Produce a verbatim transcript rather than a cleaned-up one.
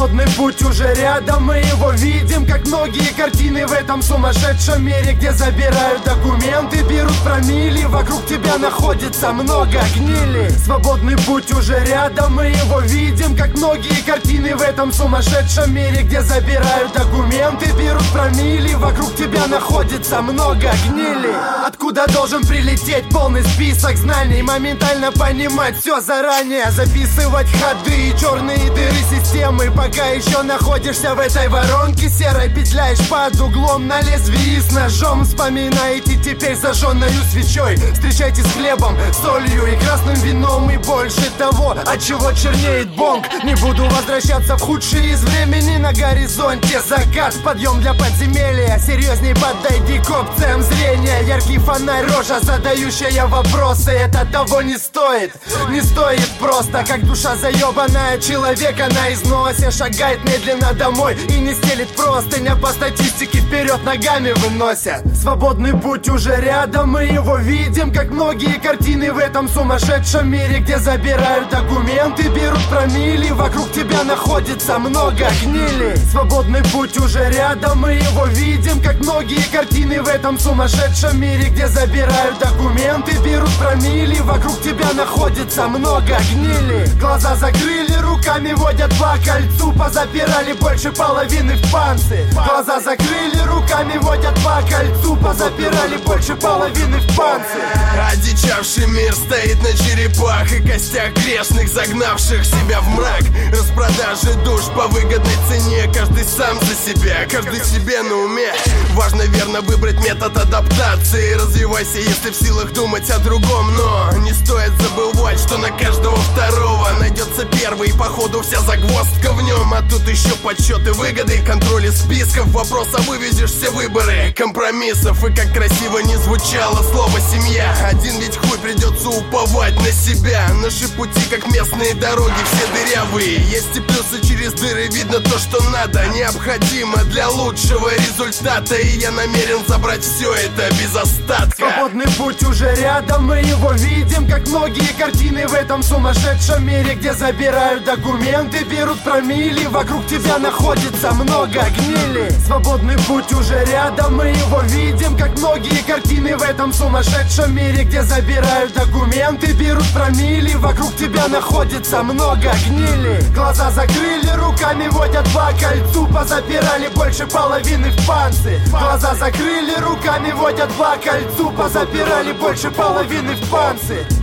Свободный путь уже рядом, мы его видим, как многие картины в этом сумасшедшем мире, где забирают документы, берут промилле, вокруг тебя находится много гнили. Свободный путь уже рядом, мы его видим, как многие картины в этом сумасшедшем мире, где забирают документы, берут промилле, вокруг тебя находится много гнили. Откуда должен прилететь полный список знаний, моментально понимать все заранее, записывать ходы и черные дыры системы. Пока еще находишься в этой воронке серой, петляешь под углом на лезвии с ножом. Вспоминаете теперь зажженную свечой, встречайте с хлебом, солью и красным вином. И больше того, от чего чернеет бонг. Не буду возвращаться в худшие из времени. На горизонте закат, подъем для подземелья. Серьезней подойди к опциям зрения. Яркий фонарь, рожа, задающая вопросы. Это того не стоит, не стоит просто. Как душа заебанная человека на износе, шагает медленно домой и не стелит простынь, а по статистике вперед ногами выносят. Свободный путь уже рядом, мы его видим, как многие картины в этом сумасшедшем мире, где забирают документы, берут промилле, вокруг тебя находится много гнили. Свободный путь уже рядом, мы его видим, как многие картины в этом сумасшедшем мире, где забирают документы, берут промилле, вокруг тебя находится много гнили. Глаза закрыли, руками водят по кольцу, позапирали больше половины в панцирь. Глаза закрыли, руками водят по кольцу, позапирали больше половины в панцирь. Одичавший мир стоит на черепах и костях грешных, загнавших себя в мрак. Распродажи душ по выгодной цене, каждый сам за себя, каждый себе на уме. Важно верно выбрать метод адаптации. Развивайся, если в силах думать о другом. Но не стоит забывать, что на каждого второго найдется первый, и походу вся загвоздка в нем. А тут еще подсчеты выгоды, контроль списков. Вопрос, а вывезешь все выборы компромиссов. И как красиво не звучало слово «семья», один ведь хуй придется уповать на себя. Наши пути, как местные дороги, все дырявые. Есть и плюсы, через дыры видно то, что надо. Необходимо для лучшего результата, и я намерен забрать все это без остатка. Свободный путь уже рядом, мы его видим, как многие картины в этом сумасшедшем мире, где забирают документы, берут промилле, вокруг тебя находится много гнили. Свободный путь уже рядом, мы его видим, как многие картины в этом сумасшедшем мире, где забирают документы, берут промилле, вокруг тебя находится много гнили. Глаза закрыли, руками водят по кольцу, позапирали больше половины в панцирь. Глаза закрыли, руками водят по кольцу, позапирали больше половины в панцирь.